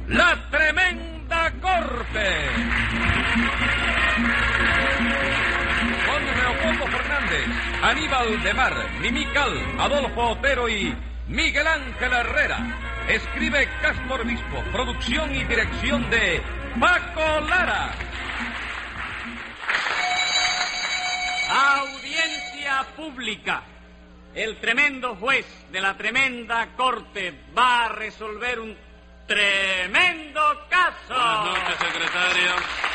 La Tremenda Corte. Con Leopoldo Fernández, Aníbal de Mar, Mimical, Adolfo Otero y Miguel Ángel Herrera. Escribe Castro Obispo. Producción y dirección de Paco Lara. Audiencia pública. El tremendo juez de la tremenda corte va a resolver un tremendo caso. Buenas noches, secretario.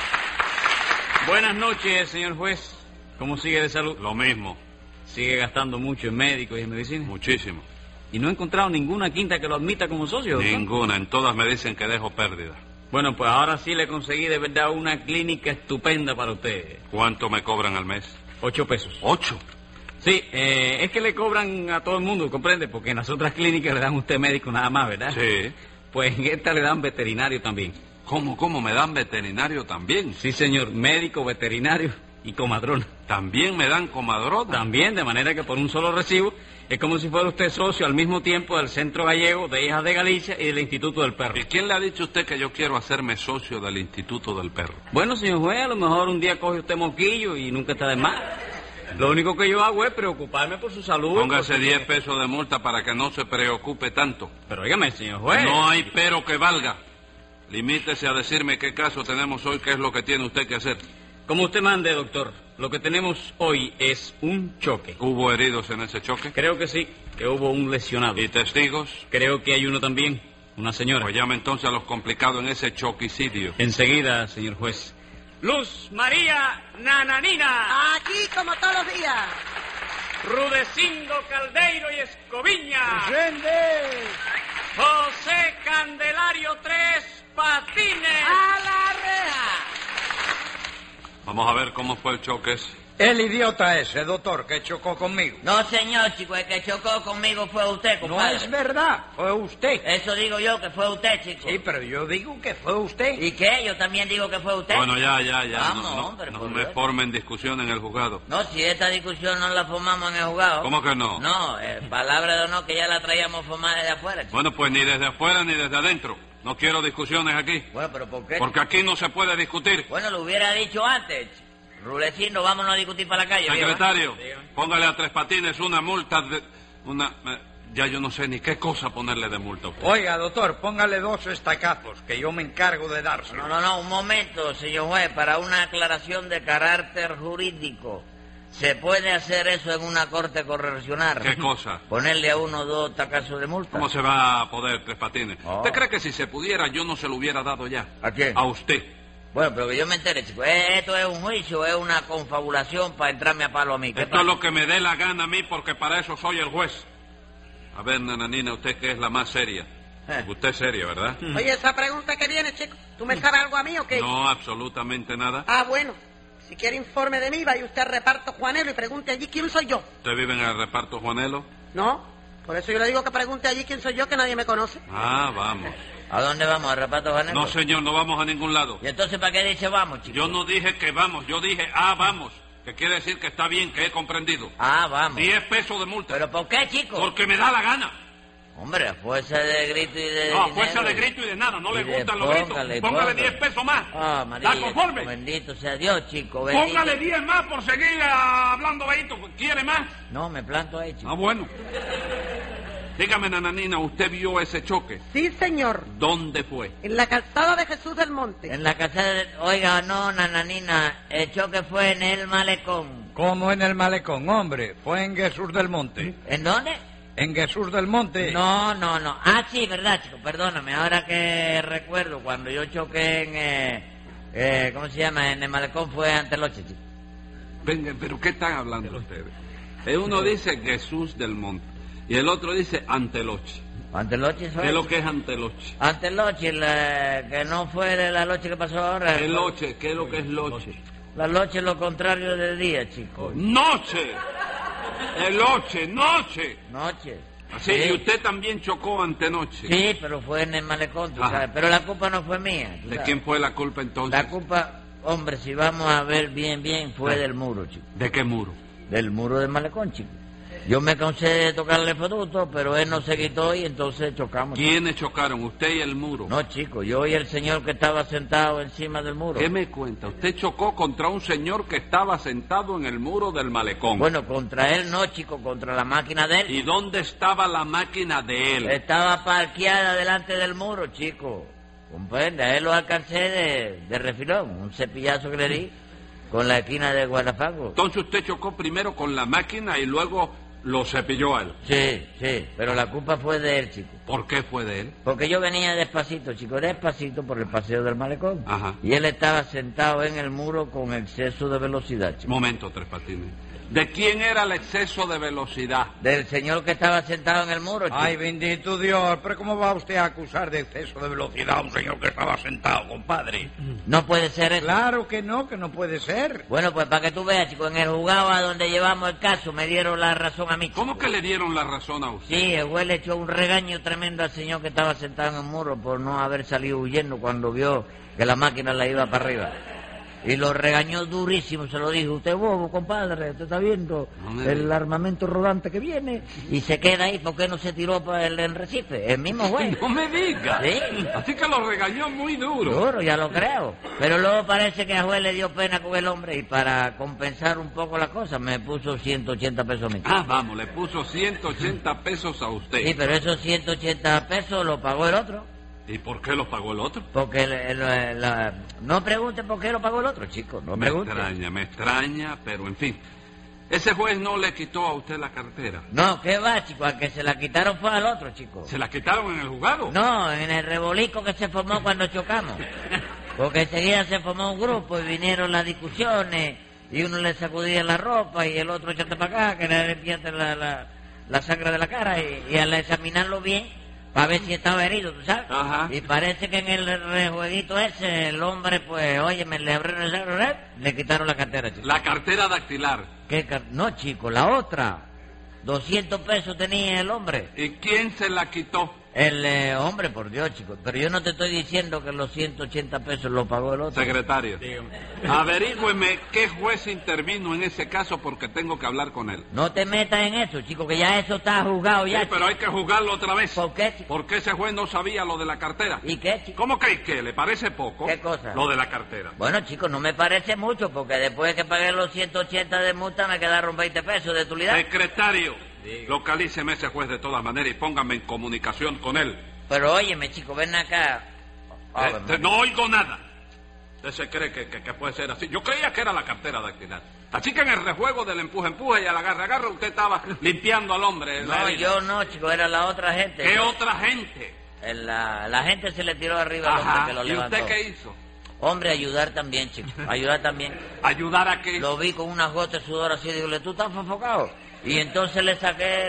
Buenas noches, señor juez. ¿Cómo sigue de salud? Lo mismo. ¿Sigue gastando mucho en médicos y en medicina? Muchísimo. ¿Y no ha encontrado ninguna quinta que lo admita como socio, doctor? Ninguna. En todas me dicen que dejo pérdida. Bueno, pues ahora sí le conseguí de verdad una clínica estupenda para usted. ¿Cuánto me cobran al mes? 8 pesos. ¿8? Sí, es que le cobran a todo el mundo, ¿comprende? Porque en las otras clínicas le dan a usted médico nada más, ¿verdad? Sí. Pues en esta le dan veterinario también. ¿Cómo? ¿Me dan veterinario también? Sí, señor, médico, veterinario y comadrona. ¿También me dan comadrona? También, de manera que por un solo recibo es como si fuera usted socio al mismo tiempo del Centro Gallego de Hijas de Galicia y del Instituto del Perro. ¿Y quién le ha dicho a usted que yo quiero hacerme socio del Instituto del Perro? Bueno, señor juez, a lo mejor un día coge usted moquillo y nunca está de más. Lo único que yo hago es preocuparme por su salud. Póngase porque... 10 pesos de multa para que no se preocupe tanto. Pero óigame, señor juez. No hay pero que valga. Limítese a decirme qué caso tenemos hoy, qué es lo que tiene usted que hacer. Como usted mande, doctor. Lo que tenemos hoy es un choque. ¿Hubo heridos en ese choque? Creo que sí, que hubo un lesionado. ¿Y testigos? Creo que hay uno también, una señora. Pues llame entonces a los complicados en ese choquicidio. Enseguida, señor juez. Luz María Nananina. Aquí como todos los días. Rudecindo Caldeiro y Escoviña. ¡Presente! José Candelario Tres Patines. ¡A la reja! Vamos a ver cómo fue el choque. El idiota ese, doctor, que chocó conmigo. No, señor, chico, el que chocó conmigo fue usted, No compadre. es verdad, fue usted. Eso digo yo, que fue usted, chico. Sí, pero yo digo que fue usted. ¿Y qué? Yo también digo que fue usted. Bueno, ya. Vamos, no hombre, no por me Dios. formen discusión en el juzgado. No, si esta discusión no la formamos en el juzgado. ¿Cómo que no? No, palabra de honor que ya la traíamos formada desde afuera, chico. Bueno, pues ni desde afuera ni desde adentro. No quiero discusiones aquí. Bueno, pero ¿por qué? Porque aquí no se puede discutir. Bueno, lo hubiera dicho antes, chico. Rulecindo, vámonos a discutir para la calle. Secretario, Dígame. póngale a Tres Patines una multa de... ya yo no sé ni qué cosa ponerle de multa a usted. Oiga, doctor, póngale 2 estacazos, que yo me encargo de dárselo. No, un momento, señor juez, para una aclaración de carácter jurídico. ¿Se puede hacer eso en una corte correccional? ¿Qué cosa? ¿Ponerle a uno 2 tacazos de multa? ¿Cómo se va a poder, Tres Patines? Oh. ¿Usted cree que si se pudiera yo no se lo hubiera dado ya? ¿A quién? A usted. Bueno, pero que yo me entere, chico. ¿Esto es un juicio, es una confabulación para entrarme a palo a mí? ¿Qué Esto pasa? es lo que me dé la gana a mí porque para eso soy el juez. A ver, nananina, usted que es la más seria. Usted es seria, ¿verdad? Oye, esa pregunta que viene, chico, ¿tú me sabes algo a mí o qué? No, absolutamente nada. Ah, bueno. Si quiere informe de mí, vaya usted al reparto Juanelo y pregunte allí quién soy yo. ¿Usted vive en el reparto Juanelo? No, por eso yo le digo que pregunte allí quién soy yo, que nadie me conoce. Ah, vamos. ¿A dónde vamos? ¿Al reparto Juanelo? No, señor, no vamos a ningún lado. ¿Y entonces para qué dice vamos, chico? Yo no dije que vamos, yo dije, vamos. Que quiere decir que está bien, que he comprendido. Ah, vamos. 10 pesos de multa. ¿Pero por qué, chico? Porque me da la gana. Hombre, a fuerza de grito y de No, a dinero. fuerza de grito y de nada, no le Y de gustan los gritos. póngale, Póngale póngale. 10 pesos más. Ah, María, ¿Está conforme? bendito sea Dios, chico. Bendito. Póngale 10 más por seguir hablando bajito. ¿Quiere más? No, me planto ahí, chico. Ah, bueno. Dígame, nananina, ¿usted vio ese choque? Sí, señor. ¿Dónde fue? En la calzada de Jesús del Monte. En la casa de... Oiga, no, nananina, el choque fue en el malecón. ¿Cómo en el malecón, hombre? Fue en Jesús del Monte. ¿En dónde? En Jesús del Monte. No. Ah, sí, verdad, chico, perdóname. Ahora que recuerdo, cuando yo choqué en... ¿cómo se llama? En el malecón fue Anteloche, chico. Venga, ¿pero qué están hablando ustedes? Uno dice Jesús del Monte y el otro dice Anteloche. ¿Anteloche soy? ¿Qué es lo que es Anteloche? Anteloche, que no fue de la noche que pasó ahora. ¿Qué loche? ¿Qué es lo que es loche? La noche es lo contrario del día, chico. ¡Noche! ¡Eloche! ¡Noche! Noche. Así, y usted también chocó antenoche. Sí, pero fue en el malecón, tú Ajá. sabes. Pero la culpa no fue mía. tú ¿De sabes. quién fue la culpa entonces? La culpa, hombre, si vamos a ver bien, fue del muro, chico. ¿De qué muro? Del muro del malecón, chico. Yo me cansé de tocarle fotuto, pero él no se quitó y entonces chocamos. ¿Quiénes chocaron? ¿Usted y el muro? No, chico, yo y el señor que estaba sentado encima del muro. ¿Qué me cuenta? Usted chocó contra un señor que estaba sentado en el muro del malecón. Bueno, contra él no, chico, contra la máquina de él. ¿Y dónde estaba la máquina de él? Estaba parqueada delante del muro, chico. Comprende, a él lo alcancé de refilón, un cepillazo que le di con la esquina de Guadafango. Entonces usted chocó primero con la máquina y luego lo cepilló a él. Sí, pero la culpa fue de él, chico. ¿Por qué fue de él? Porque yo venía despacito, chico, despacito por el paseo del malecón. Ajá. Y él estaba sentado en el muro con exceso de velocidad, chico. Momento, Tres Patines. ¿De quién era el exceso de velocidad? Del señor que estaba sentado en el muro, chico. Ay, bendito Dios, pero ¿cómo va usted a acusar de exceso de velocidad a un señor que estaba sentado, compadre? No puede ser eso. Claro que no puede ser. Bueno, pues para que tú veas, chico, en el juzgado a donde llevamos el caso me dieron la razón a mí, chico. ¿Cómo que le dieron la razón a usted? Sí, el juez le echó un regaño tremendo al señor que estaba sentado en el muro por no haber salido huyendo cuando vio que la máquina la iba para arriba. Y lo regañó durísimo, se lo dijo: usted bobo, compadre, usted está viendo el armamento rodante que viene y se queda ahí. ¿Por qué no se tiró para el Recife? El mismo juez. No me diga. Sí. Así que lo regañó muy duro. Duro, ya lo creo. Pero luego parece que al juez le dio pena con el hombre y para compensar un poco la cosa me puso 180 pesos a mí. Ah, vamos, le puso 180 pesos a usted. Sí, pero esos 180 pesos lo pagó el otro. ¿Y por qué lo pagó el otro? Porque no pregunte por qué lo pagó el otro, chico. No Me pregunte. extraña, pero en fin. Ese juez no le quitó a usted la cartera. No, ¿qué va, chico? Al que se la quitaron fue al otro, chico. ¿Se la quitaron en el juzgado? No, en el rebolico que se formó cuando chocamos. Porque enseguida se formó un grupo y vinieron las discusiones y uno le sacudía la ropa y el otro echate para acá, que le limpiaste la sangre de la cara y al examinarlo bien, para ver si estaba herido, ¿tú sabes? Ajá. Y parece que en el rejueguito ese, el hombre, pues, oye, le abrieron el cerebro, le quitaron la cartera, chico. La cartera dactilar. No, chico, la otra. 200 pesos tenía el hombre. ¿Y quién se la quitó? El hombre, por Dios, chico. Pero yo no te estoy diciendo que los 180 pesos lo pagó el otro. Secretario, averígüeme qué juez intervino en ese caso porque tengo que hablar con él. No te metas en eso, chico, que ya eso está juzgado ya. Sí, pero hay que juzgarlo otra vez. ¿Por qué, chico? Porque ese juez no sabía lo de la cartera. ¿Y qué, chico? ¿Cómo que le parece poco? ¿Qué cosa? Lo de la cartera. Bueno, chico, no me parece mucho, porque después que pagué los 180 de multa me quedaron 20 pesos de utilidad. Secretario, localíceme ese juez de todas maneras y póngame en comunicación con él. Pero óyeme, chico, ven acá. No oigo nada. Usted se cree que puede ser así. Yo creía que era la cartera dactilar. Así que en el rejuego del empuje y al agarre, usted estaba limpiando al hombre. No, yo no, chico, era la otra gente. ¿Qué otra gente? La gente se le tiró arriba al hombre que lo levantó. ¿Y usted qué hizo? Hombre, ayudar también, chico. Ayudar también. ¿Ayudar a qué? Lo vi con unas gotas de sudor así, digo, ¿tú estás sofocado? Y entonces le saqué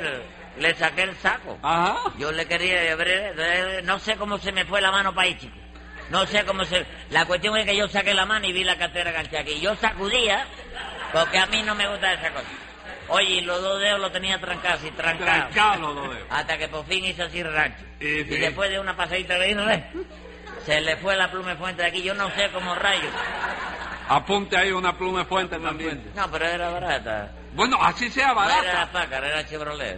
el saco. Ajá. Yo le quería abrir, no sé cómo se me fue la mano para ahí, chico. No sé cómo se... La cuestión es que yo saqué la mano y vi la cartera ganchada aquí. Yo sacudía, porque a mí no me gusta esa cosa. Oye, y los dos dedos los tenía trancados y trancados. Trancados los dos dedos. Hasta que por fin hizo así rancho. Y después de una pasadita de hilo, se le fue la pluma de fuente de aquí. Yo no sé cómo rayos. Apunte ahí una pluma de fuente también. No, pero era barata. Bueno, así sea No barata. era Packard, era Chevrolet.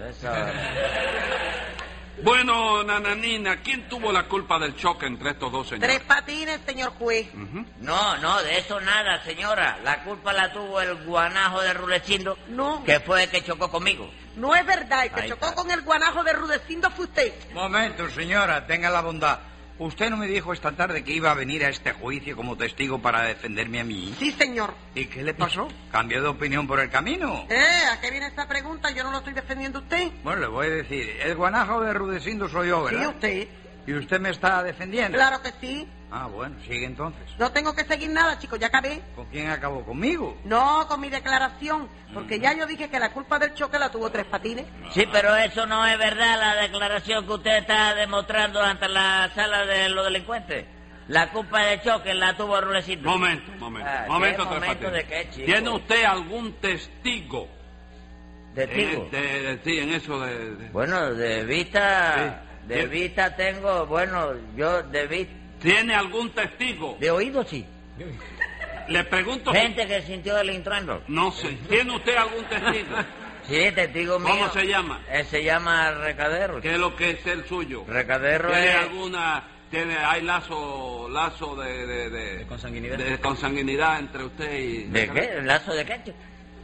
Bueno, Nananina, ¿quién tuvo la culpa del choque entre estos dos señores? Tres Patines, señor juez. No, de eso nada, señora. La culpa la tuvo el guanajo de Rulecindo, No. que fue el que chocó conmigo. No es verdad, el que Ahí chocó está. con el guanajo de Rudecindo fue usted. Momento, señora, tenga la bondad. Usted no me dijo esta tarde que iba a venir a este juicio como testigo para defenderme a mí. Sí, señor. ¿Y qué le pasó? ¿Cambió de opinión por el camino? ¿A qué viene esta pregunta? Yo no lo estoy defendiendo a usted. Bueno, le voy a decir, el guanajo de Rudecindo soy yo, Sí, ¿verdad? usted. ¿Y usted me está defendiendo? Claro que sí. Ah, bueno, sigue entonces. No tengo que seguir nada, chicos, ya acabé. ¿Con quién acabó? ¿Conmigo? No, con mi declaración, porque ya yo dije que la culpa del choque la tuvo Tres Patines. Sí, pero eso no es verdad, la declaración que usted está demostrando ante la sala de los delincuentes. La culpa del choque la tuvo Rulecindo. Momento, ¿qué Tres momento Patines. de qué, chico? ¿Tiene usted algún testigo? ¿Testigo? Sí, en eso de... Bueno, de vista... Sí. De vista tengo... Bueno, yo de vista... ¿Tiene algún testigo? De oído sí. Le pregunto... Gente que sintió el intruendo. No sé. ¿Tiene usted algún testigo? Sí, testigo mío. ¿Cómo se llama? Se llama Recadero. ¿Qué es lo que es el suyo? Recadero ¿Tiene es... alguna... hay lazo de consanguinidad. de consanguinidad entre usted y... ¿De qué? ¿Lazo de qué, chico?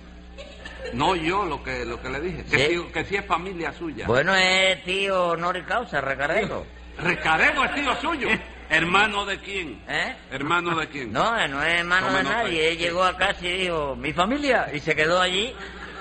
No, yo lo que le dije. ¿Sí? Que sí es familia suya. Bueno, es tío honor y causa, Recadero. Recarego es tío suyo. ¿Hermano de quién? ¿Eh? ¿Hermano de quién? No, no es hermano ¿Cómo de no? nadie. Él llegó a casa y dijo, mi familia, y se quedó allí.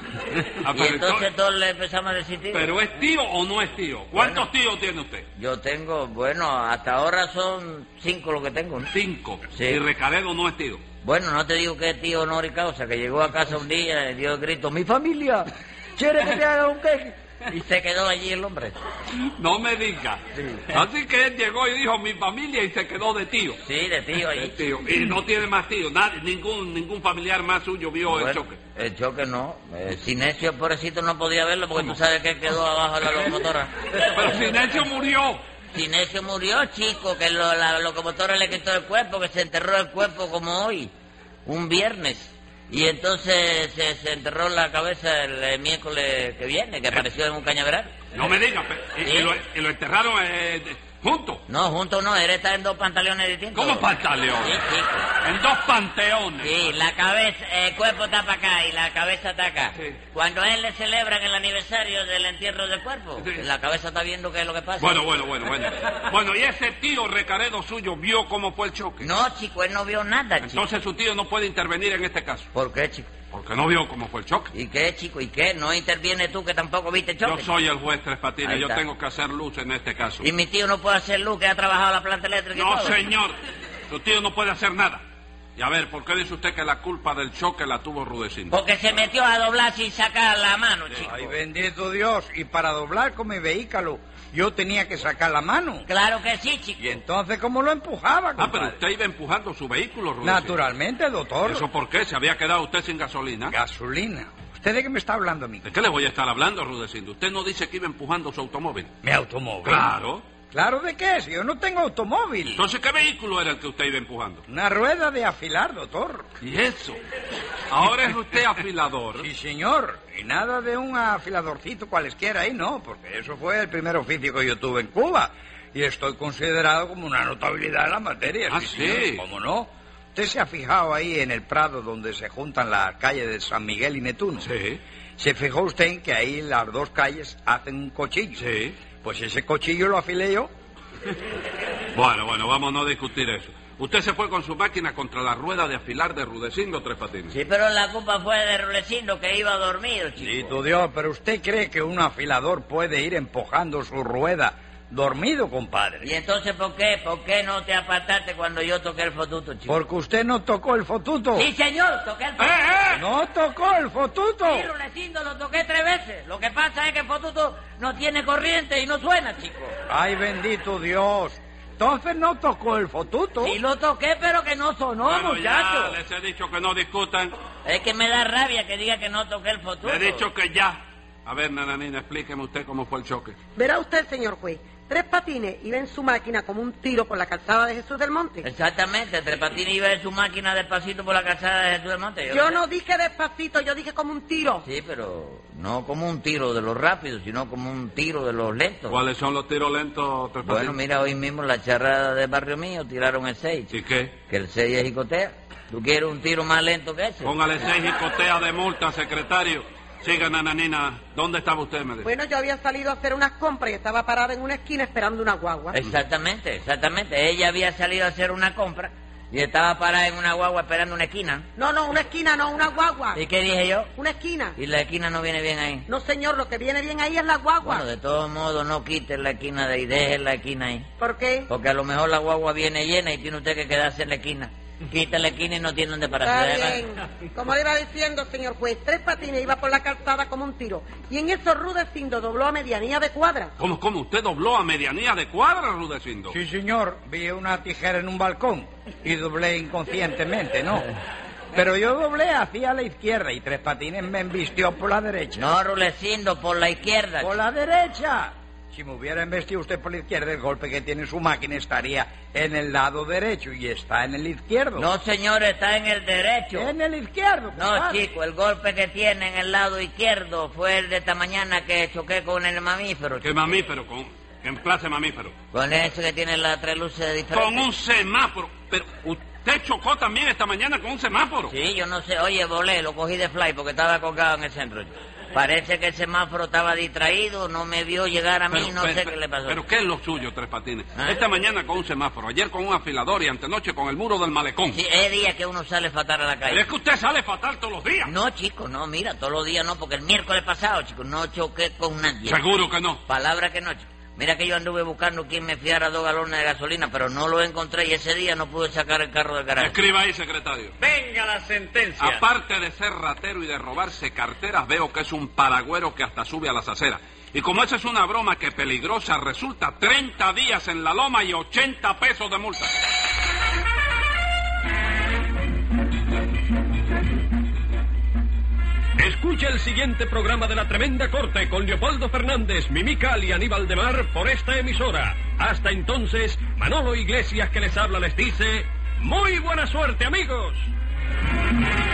Ah, Y pero entonces todos le empezamos a decir tío. ¿Pero es tío o no es tío? ¿Cuántos tíos tiene usted? Yo tengo, bueno, hasta ahora son 5 lo que tengo, ¿no? 5. Sí. Y Recaredo no es tío. Bueno, no te digo que es tío honor y causa, que llegó a casa un día y dio el grito, mi familia, ¿quieres que te haga un queque? Y se quedó allí el hombre. No me diga. Sí. Así que él llegó y dijo mi familia y se quedó de tío. Sí, de tío allí. De tío. Y no tiene más tío. Nadie, ningún familiar más suyo vio el Bueno, choque. el choque no. Sinesio, pobrecito, no podía verlo porque tú sabes que quedó abajo de la locomotora. Pero Sinesio murió. Sinesio murió, chico, que la locomotora le quitó el cuerpo, que se enterró el cuerpo como hoy, un viernes. Y entonces se enterró la cabeza el miércoles que viene, que apareció en un cañaveral. No me diga. Sí. Y lo enterraron juntos. No, juntos no, él está en 2 pantalones distintos. ¿Cómo pantaleón? Sí, chico. En 2 panteones. Sí, la cabeza, el cuerpo está para acá y la cabeza está acá. Sí. Cuando a él le celebran el aniversario del entierro del cuerpo, Sí. la cabeza está viendo qué es lo que pasa. Bueno. Bueno, y ese tío Recaredo suyo vio cómo fue el choque. No, chico, él no vio nada, chico. Entonces su tío no puede intervenir en este caso. ¿Por qué, chico? Porque no vio cómo fue el choque. ¿Y qué, chico? ¿Y qué? ¿No interviene tú que tampoco viste el choque? Yo soy el juez Tres Patines, Ahí yo está. tengo que hacer luz en este caso. Y mi tío no puede hacer luz, que ha trabajado la planta eléctrica y No, todo. señor, su tío no puede hacer nada. Y a ver, ¿por qué dice usted que la culpa del choque la tuvo Rudecindo? Porque se metió a doblar sin sacar la mano, chico. Ay, bendito Dios. Y para doblar con mi vehículo, yo tenía que sacar la mano. Claro que sí, chico. Y entonces, ¿cómo lo empujaba, Ah, compadre? pero usted iba empujando su vehículo, Rudecindo. Naturalmente, doctor. ¿Eso por qué? ¿Se había quedado usted sin gasolina? Gasolina. ¿Usted de qué me está hablando a mí? ¿De qué le voy a estar hablando, Rudecindo? Usted no dice que iba empujando su automóvil. ¿Mi automóvil? Claro. ¿Claro de qué? Si yo no tengo automóvil. Entonces, ¿qué vehículo era el que usted iba empujando? Una rueda de afilar, doctor. ¿Y eso? Ahora es usted afilador. Sí, señor. Y nada de un afiladorcito cualesquiera ahí, no, porque eso fue el primer oficio que yo tuve en Cuba. Y estoy considerado como una notabilidad en la materia. Ah, señor. sí. ¿Cómo no? ¿Usted se ha fijado ahí en el Prado donde se juntan las calles de San Miguel y Netuno? Sí, ¿Se fijó usted en que ahí las 2 calles hacen un cochillo? sí. Pues ese cochillo lo afilé yo. Bueno, vamos a no discutir eso. Usted se fue con su máquina contra la rueda de afilar de Rudecindo Tres Patines. Sí, pero la culpa fue de Rulecindo, que iba dormido, chico. Sí, tu Dios, pero ¿usted cree que un afilador puede ir empujando su rueda dormido, compadre? ¿Y entonces por qué? ¿Por qué no te apartaste cuando yo toqué el fotuto, chico? Porque usted no tocó el fotuto. Sí, señor, toqué el fotuto. No tocó el fotuto. Sí, Rulecindo, lo toqué 3 veces. Lo que pasa es que el fotuto no tiene corriente y no suena, chico. Ay, bendito Dios. Entonces no tocó el fotuto. Sí lo toqué, pero que no sonó, Bueno, ya muchacho. les he dicho que no discutan. Es que me da rabia que diga que no toqué el fotuto. Le he dicho que ya. A ver, nananina, explíqueme usted cómo fue el choque. Verá usted, señor juez, Tres Patines iba en su máquina como un tiro por la calzada de Jesús del Monte. Exactamente, Tres Patines iba en su máquina despacito por la calzada de Jesús del Monte. Yo lo sé. no dije despacito, yo dije como un tiro. Sí, pero no como un tiro de los rápidos, sino como un tiro de los lentos. ¿Cuáles son los tiros lentos, Tres Bueno, Patines? mira, hoy mismo en la charrada del barrio mío tiraron el 6. ¿Y qué? Que el 6 es jicotea. ¿Tú quieres un tiro más lento que ese? Póngale 6 jicoteas de multa, secretario. Siga, nananina. ¿Dónde estaba usted, me dijo? Bueno, yo había salido a hacer unas compras y estaba parada en una esquina esperando una guagua. Exactamente. Ella había salido a hacer una compra y estaba parada en una guagua esperando una esquina. No, una esquina, no, una guagua. ¿Y qué dije yo? Una esquina. Y la esquina no viene bien ahí. No, señor, lo que viene bien ahí es la guagua. Bueno, de todos modos, no quites la esquina de ahí, deje la esquina ahí. ¿Por qué? Porque a lo mejor la guagua viene llena y tiene usted que quedarse en la esquina. Quita la esquina y no tiene dónde pararse. Está bien. Como le iba diciendo, señor juez, Tres Patines iba por la calzada como un tiro. Y en eso Rudecindo dobló a medianía de cuadra. ¿Cómo? ¿Usted dobló a medianía de cuadra, Rudecindo? Sí, señor. Vi una tijera en un balcón y doblé inconscientemente, ¿no? Pero yo doblé hacia la izquierda y Tres Patines me embistió por la derecha. No, Rulecindo, por la izquierda. ¡Por la derecha! Si me hubiera embestido usted por la izquierda, el golpe que tiene su máquina estaría en el lado derecho y está en el izquierdo. No, señor, está en el derecho. En el izquierdo. No, compadre. chico, el golpe que tiene en el lado izquierdo fue el de esta mañana que choqué con el mamífero. ¿Qué mamífero? ¿En clase mamífero? Con ese que tiene las 3 luces diferentes. Con un semáforo. Pero usted chocó también esta mañana con un semáforo. Sí, yo no sé. Oye, volé, lo cogí de fly porque estaba colgado en el centro. Parece que el semáforo estaba distraído, no me vio llegar a mí, no sé qué le pasó. Pero ¿qué es lo suyo, Tres Patines? ¿Ah? Esta mañana con un semáforo, ayer con un afilador y antenoche con el muro del malecón. Sí, es día que uno sale fatal a la Pero calle. es que usted sale fatal todos los días. No, chico, no, mira, todos los días no, porque el miércoles pasado, chico, no choqué con nadie. Seguro que no. Palabra que no, chico. Mira que yo anduve buscando quien me fiara 2 galones de gasolina, pero no lo encontré y ese día no pude sacar el carro del garaje. Escriba ahí, secretario. Venga la sentencia. Aparte de ser ratero y de robarse carteras, veo que es un paragüero que hasta sube a las aceras. Y como esa es una broma que peligrosa resulta, 30 días en la loma y 80 pesos de multa. Escucha el siguiente programa de La Tremenda Corte con Leopoldo Fernández, Mimical y Aníbal de Mar por esta emisora. Hasta entonces, Manolo Iglesias que les habla les dice... ¡Muy buena suerte, amigos!